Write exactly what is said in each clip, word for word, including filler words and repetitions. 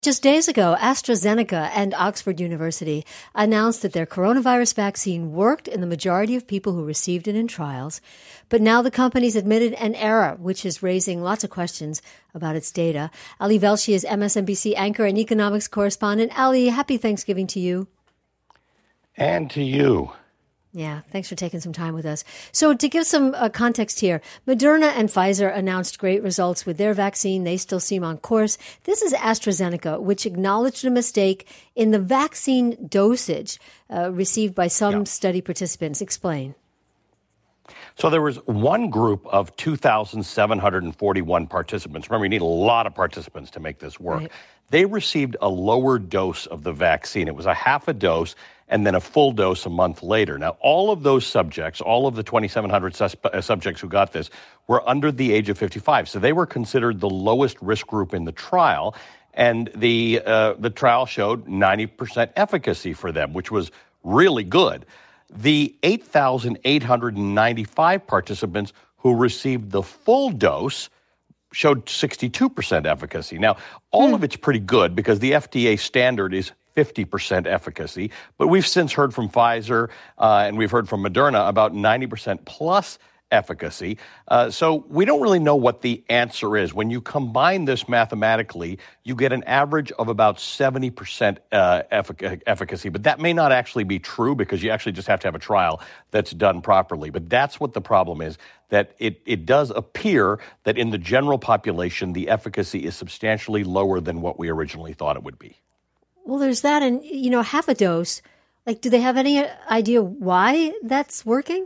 Just days ago, AstraZeneca and Oxford University announced that their coronavirus vaccine worked in the majority of people who received it in trials. But now the company's admitted an error, which is raising lots of questions about its data. Ali Velshi is M S N B C anchor and economics correspondent. Ali, happy Thanksgiving to you. And to you. Yeah, thanks for taking some time with us. So to give some uh, context here, Moderna and Pfizer announced great results with their vaccine. They still seem on course. This is AstraZeneca, which acknowledged a mistake in the vaccine dosage uh, received by some yeah. study participants. Explain. So there was one group of two thousand seven hundred forty-one participants. Remember, you need a lot of participants to make this work. Right. They received a lower dose of the vaccine. It was a half a dose and then a full dose a month later. Now, all of those subjects, all of the twenty-seven hundred suspe- uh, subjects who got this were under the age of fifty-five. So they were considered the lowest risk group in the trial. And the uh, the trial showed ninety percent efficacy for them, which was really good. The eight thousand eight hundred ninety-five participants who received the full dose showed sixty-two percent efficacy. Now, all hmm. of it's pretty good because the F D A standard is fifty percent efficacy. But we've since heard from Pfizer uh, and we've heard from Moderna about ninety percent plus efficacy. Uh, so we don't really know what the answer is. When you combine this mathematically, you get an average of about seventy percent uh, effic- efficacy. But that may not actually be true because you actually just have to have a trial that's done properly. But that's what the problem is, that it, it does appear that in the general population, the efficacy is substantially lower than what we originally thought it would be. Well, there's that. And, you know, half a dose, like, do they have any idea why that's working?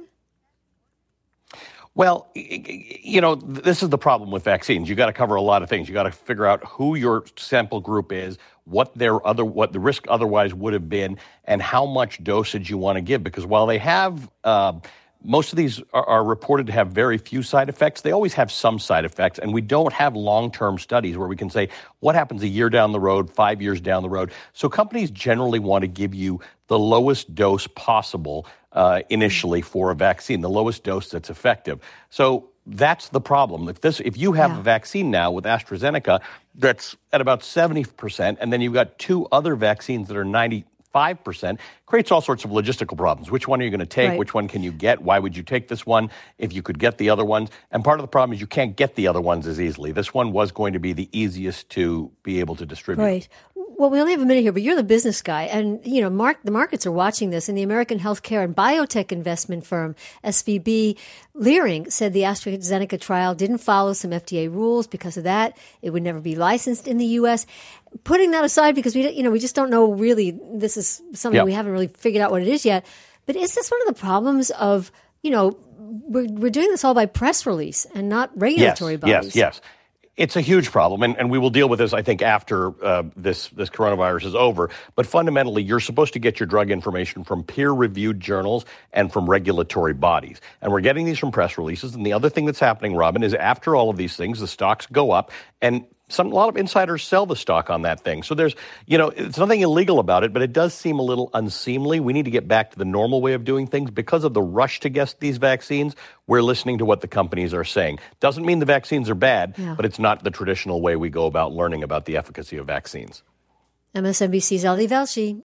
Well, you know, this is the problem with vaccines. You got to cover a lot of things. You got to figure out who your sample group is, what their other, what the risk otherwise would have been, and how much dosage you want to give. Because while they have, uh, most of these are, are reported to have very few side effects, they always have some side effects. And we don't have long-term studies where we can say what happens a year down the road, five years down the road. So companies generally want to give you the lowest dose possible Uh, initially for a vaccine, the lowest dose that's effective. So that's the problem. If this, if you have yeah. a vaccine now with AstraZeneca that's at about seventy percent, and then you've got two other vaccines that are ninety-five percent, creates all sorts of logistical problems. Which one are you going to take? Right. Which one can you get? Why would you take this one if you could get the other ones? And part of the problem is you can't get the other ones as easily. This one was going to be the easiest to be able to distribute. Right. Well, we only have a minute here, but you're the business guy. And, you know, Mark, the markets are watching this. And the American healthcare and biotech investment firm, S V B Leerink, said the AstraZeneca trial didn't follow some F D A rules. Because of that, it would never be licensed in the U S. Putting that aside, because we, you know, we just don't know really, this is something yep. we haven't really figured out what it is yet. But is this one of the problems of, you know, we're, we're doing this all by press release and not regulatory yes, bodies? Yes, yes. It's a huge problem, and, and we will deal with this, I think, after uh, this, this coronavirus is over. But fundamentally, you're supposed to get your drug information from peer-reviewed journals and from regulatory bodies. And we're getting these from press releases. And the other thing that's happening, Robin, is after all of these things, the stocks go up, and some a lot of insiders sell the stock on that thing. So there's, you know, it's nothing illegal about it, but it does seem a little unseemly. We need to get back to the normal way of doing things. Because of the rush to get these vaccines, we're listening to what the companies are saying. Doesn't mean the vaccines are bad, yeah. but it's not the traditional way we go about learning about the efficacy of vaccines. M S N B C's Ali Velshi.